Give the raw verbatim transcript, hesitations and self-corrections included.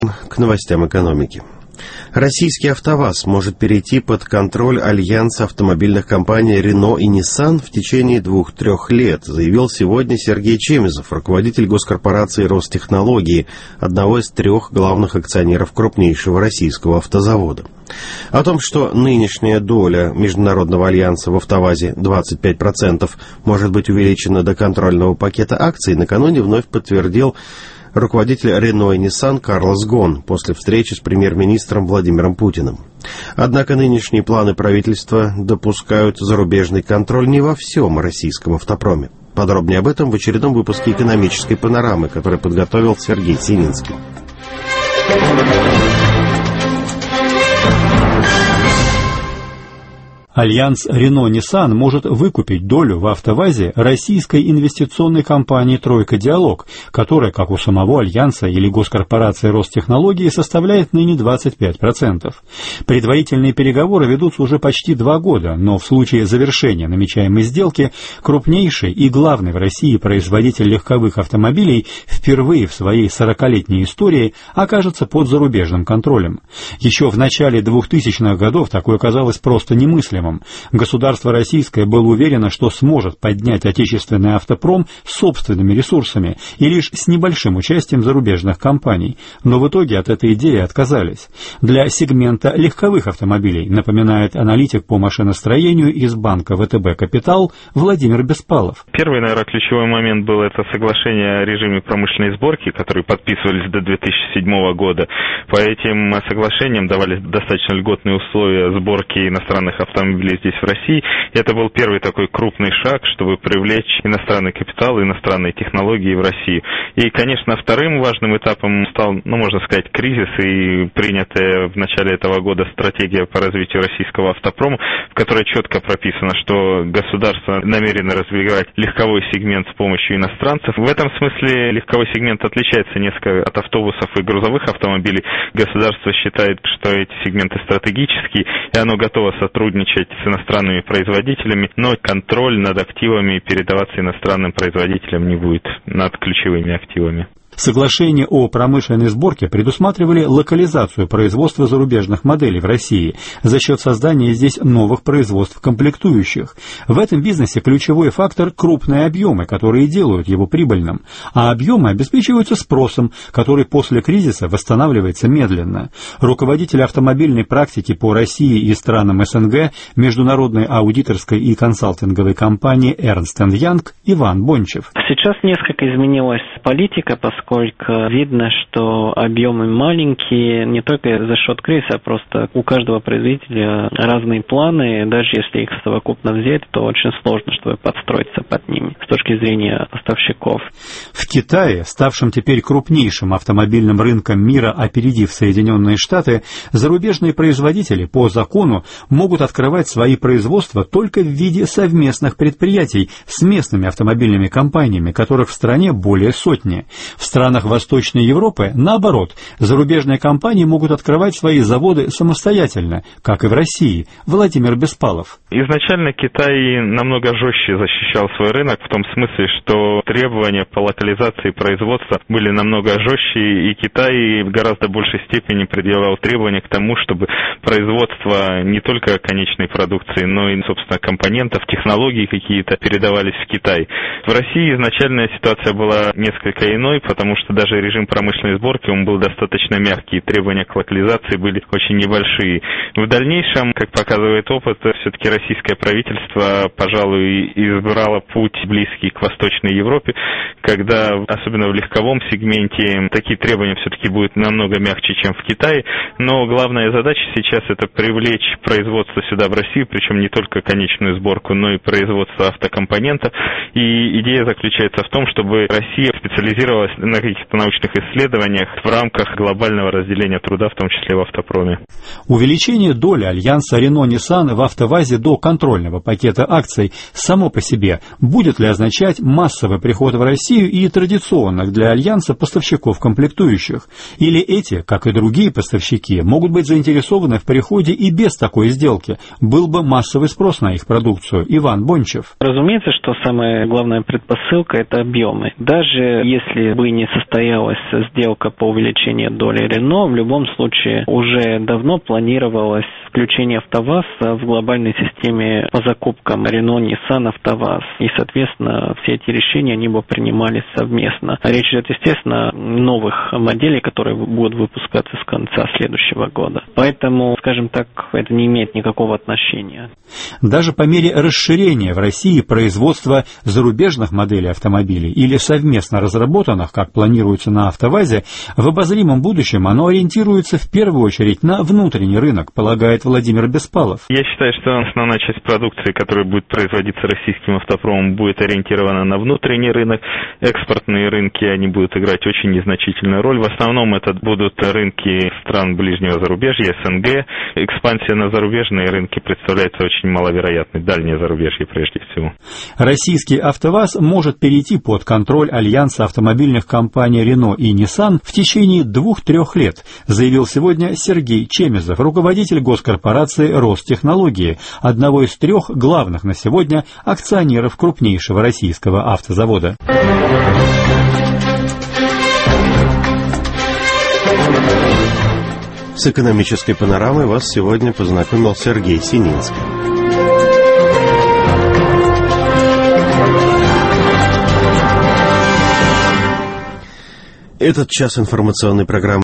К новостям экономики. Российский АвтоВАЗ может перейти под контроль альянса автомобильных компаний Renault и Nissan в течение двух-трех лет, заявил сегодня Сергей Чемезов, руководитель госкорпорации Ростехнологии, одного из трех главных акционеров крупнейшего российского автозавода. О том, что нынешняя доля Международного альянса в АвтоВАЗе двадцать пять процентов может быть увеличена до контрольного пакета акций, накануне вновь подтвердил руководитель Renault и Nissan Карлос Гон после встречи с премьер-министром Владимиром Путиным. Однако нынешние планы правительства допускают зарубежный контроль не во всем российском автопроме. Подробнее об этом в очередном выпуске «Экономической панорамы», который подготовил Сергей Сининский. Альянс Renault-Nissan может выкупить долю в АвтоВАЗе российской инвестиционной компании «Тройка Диалог», которая, как у самого Альянса или госкорпорации Ростехнологии, составляет ныне двадцать пять процентов. Предварительные переговоры ведутся уже почти два года, но в случае завершения намечаемой сделки крупнейший и главный в России производитель легковых автомобилей впервые в своей сорокалетней истории окажется под зарубежным контролем. Еще в начале двухтысячных годов такое казалось просто немыслимым. Государство российское было уверено, что сможет поднять отечественный автопром собственными ресурсами и лишь с небольшим участием зарубежных компаний, но в итоге от этой идеи отказались. Для сегмента легковых автомобилей, напоминает аналитик по машиностроению из банка ВТБ «Капитал» Владимир Беспалов. Первый, наверное, ключевой момент был это соглашение о режиме промышленной сборки, которые подписывались до две тысячи седьмого года. По этим соглашениям давались достаточно льготные условия сборки иностранных автомобилей здесь, в России. Это был первый такой крупный шаг, чтобы привлечь иностранный капитал, иностранные технологии в Россию. И, конечно, вторым важным этапом стал, ну, можно сказать, кризис и принятая в начале этого года стратегия по развитию российского автопрома, в которой четко прописано, что государство намерено развивать легковой сегмент с помощью иностранцев. В этом смысле легковой сегмент отличается несколько от автобусов и грузовых автомобилей. Государство считает, что эти сегменты стратегические, и оно готово сотрудничать с иностранными производителями, но контроль над активами передаваться иностранным производителям не будет, над ключевыми активами. Соглашения о промышленной сборке предусматривали локализацию производства зарубежных моделей в России за счет создания здесь новых производств комплектующих. В этом бизнесе ключевой фактор – крупные объемы, которые делают его прибыльным, а объемы обеспечиваются спросом, который после кризиса восстанавливается медленно. Руководитель автомобильной практики по России и странам СНГ международной аудиторской и консалтинговой компании Ernst энд Young Иван Бончев. Сейчас несколько изменилась политика, поскольку видно, что объемы маленькие не только за счет кризиса, а просто у каждого производителя разные планы. Даже если их совокупно взять, то очень сложно, чтобы подстроиться под ними с точки зрения поставщиков. В Китае, ставшем теперь крупнейшим автомобильным рынком мира, опередив Соединенные Штаты, зарубежные производители по закону могут открывать свои производства только в виде совместных предприятий с местными автомобильными компаниями, которых в стране более сотни. В странах Восточной Европы, наоборот, зарубежные компании могут открывать свои заводы самостоятельно, как и в России. Владимир Беспалов. Изначально Китай намного жестче защищал свой рынок, в том смысле, что требования по локализации производства были намного жестче, и Китай в гораздо большей степени предъявлял требования к тому, чтобы производство не только конечной продукции, но и, собственно, компонентов, технологий какие-то передавались в Китай. В России изначальная ситуация была несколько иной, потому что даже режим промышленной сборки, он был достаточно мягкий, требования к локализации были очень небольшие. В дальнейшем, как показывает опыт, все-таки российское правительство, пожалуй, избрало путь близкий к Восточной Европе, когда, особенно в легковом сегменте, такие требования все-таки будут намного мягче, чем в Китае, но главная задача сейчас это привлечь производство сюда, в Россию, причем не только конечную сборку, но и производство автокомпонентов, и идея заключается в том, чтобы Россия специализировалась на каких-то научных исследованиях в рамках глобального разделения труда, в том числе в автопроме. Увеличение доли альянса Renault-Nissan в АвтоВАЗе до контрольного пакета акций само по себе будет ли означать массовый приход в Россию и традиционных для альянса поставщиков комплектующих? Или эти, как и другие поставщики, могут быть заинтересованы в переходе и без такой сделки? Был бы массовый спрос на их продукцию. Иван Бончев. Разумеется, что самая главная предпосылка – это объемы. Даже если бы не не состоялась сделка по увеличению доли Рено, в любом случае уже давно планировалось включение АвтоВАЗ в глобальной системе по закупкам Рено, Nissan, АвтоВАЗ. И, соответственно, все эти решения, они бы принимались совместно. Речь идет, естественно, о новых моделей, которые будут выпускаться с конца следующего года. Поэтому, скажем так, это не имеет никакого отношения. Даже по мере расширения в России производства зарубежных моделей автомобилей или совместно разработанных, как планируется на АвтоВАЗе, в обозримом будущем оно ориентируется в первую очередь на внутренний рынок, полагает Владимир Беспалов. Я считаю, что основная часть продукции, которая будет производиться российским автопромом, будет ориентирована на внутренний рынок. Экспортные рынки, они будут играть очень незначительную роль. В основном это будут рынки стран ближнего зарубежья, СНГ. Экспансия на зарубежные рынки представляется очень маловероятной, дальнее зарубежье прежде всего. Российский АвтоВАЗ может перейти под контроль альянса автомобильных компаний Renault и Nissan в течение двух-трех лет, заявил сегодня Сергей Чемезов, руководитель госкорпорации Ростехнологии, одного из трех главных на сегодня акционеров крупнейшего российского автозавода. С экономической панорамой вас сегодня познакомил Сергей Сининский. Этот час информационной программы